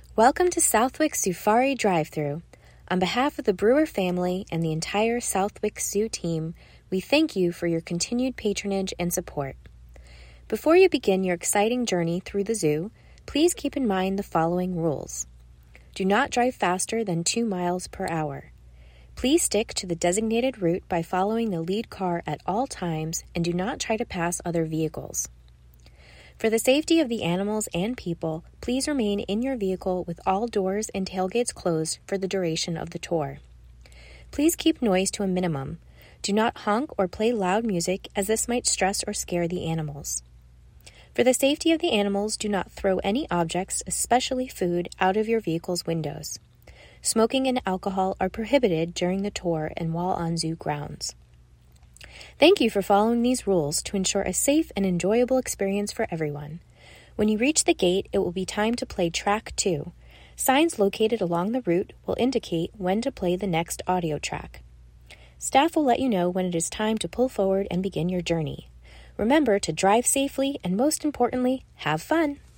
Welcome to Southwick Safari Drive-Thru. On behalf of the Brewer family and the entire Southwick Zoo team, we thank you for your continued patronage and support. Before you begin your exciting journey through the zoo, please keep in mind the following rules. Do not drive faster than 2 miles per hour. Please stick to the designated route by following the lead car at all times and do not try to pass other vehicles. For the safety of the animals and people, please remain in your vehicle with all doors and tailgates closed for the duration of the tour. Please keep noise to a minimum. Do not honk or play loud music as this might stress or scare the animals. For the safety of the animals, do not throw any objects, especially food, out of your vehicle's windows. Smoking and alcohol are prohibited during the tour and while on zoo grounds. Thank you for following these rules to ensure a safe and enjoyable experience for everyone. When you reach the gate, it will be time to play track 2. Signs located along the route will indicate when to play the next audio track. Staff will let you know when it is time to pull forward and begin your journey. Remember to drive safely and, most importantly, have fun.